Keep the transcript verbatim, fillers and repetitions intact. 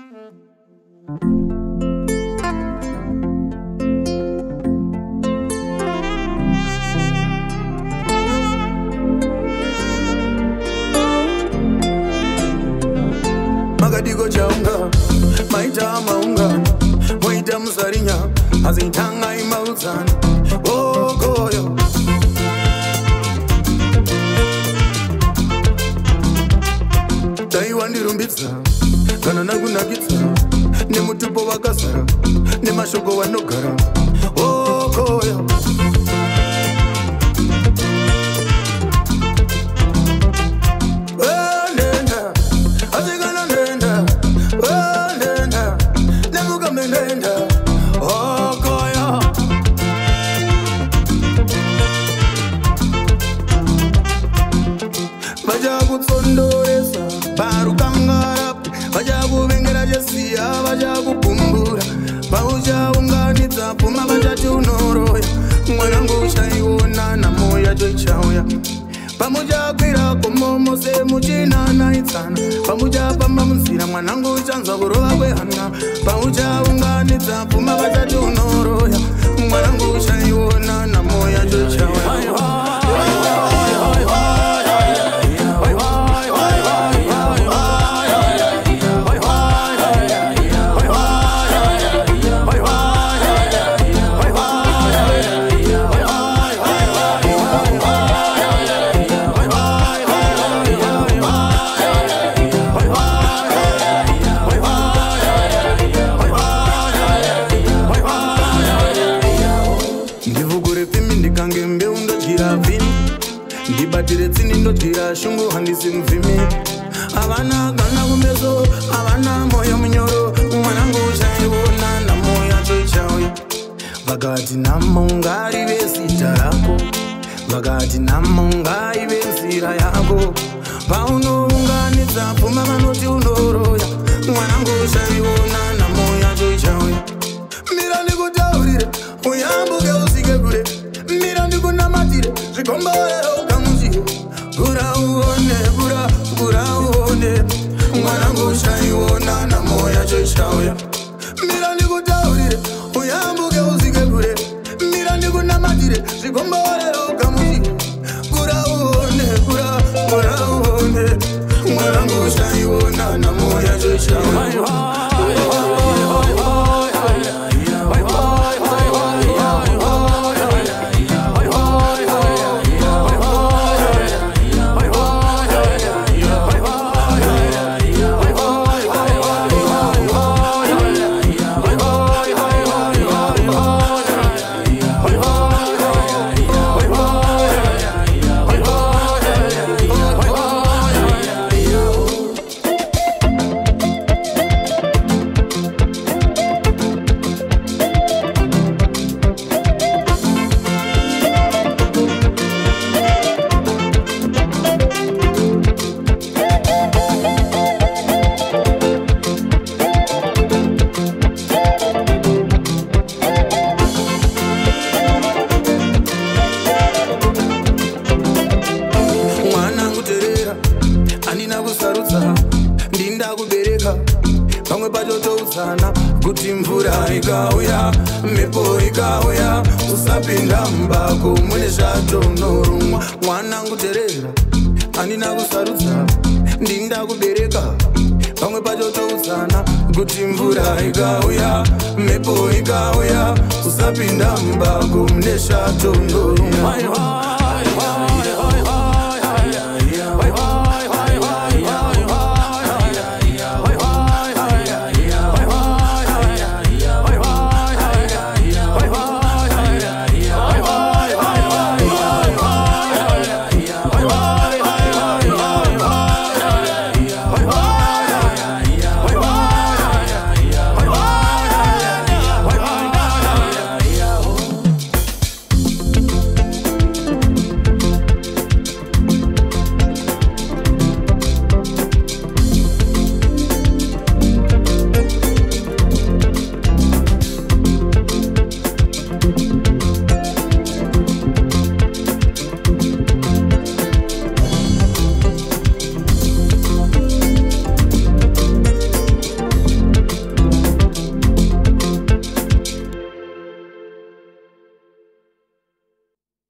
Magadigo chaunga, maita maunga, moita musarinya, azintanga imauzan, oh goyo. Daiwandi rumbitsa, kana nagunagitsa, ne mutupo wakasara, ne mashoko wanogara, oh goyo. Vajagu kumbura, pauja unganitsa puma vajati unoroya, mwanangu chaiona na moya joichauya. Pamuja kwira komomo se muchina naitsana, pamuja pamba mzira mwanangu chanza kurova kwehana, pauja unganitsa puma vajati unoroya, mwanangu chaiona na moya joichauya. Ndibatiretsini ndotira shungu handisi mvimi. Avana gana kumeso, avana moyo mnyoro, mwanangu chaiona na moya choichauya. Vakati namonga rive sita rako, vakati namonga ive nzira yako, paunounganidza pfuma vanoti unoroya, mwanangu chaiona na moya choichauya. Mira ndikutaurire, uyambuke usike kure, mira ndikunamatire, zvikomborero Gura uone, gura, gura uone, mwanangu chaiona na moya choichauya. Mira ndikutaurire, uyambuke usike kure, mira ndikunamatire, zvikomborero kamuchire. Gura uone, gura, gura uone, mwanangu chaiona na moya choichauya. Ndinda kubereka, pamwe pachotoudzana, kuti mvura ikauya, mhepo ikauya, usapinda mbako, mune zvatonorumwa. Mwanangu terera, handina kusarudza, ndinda kubereka, pamwe pachotoudzana, kuti mvura ikauya, mhepo ikauya, usapinda mbako, mune zvatonorumwa.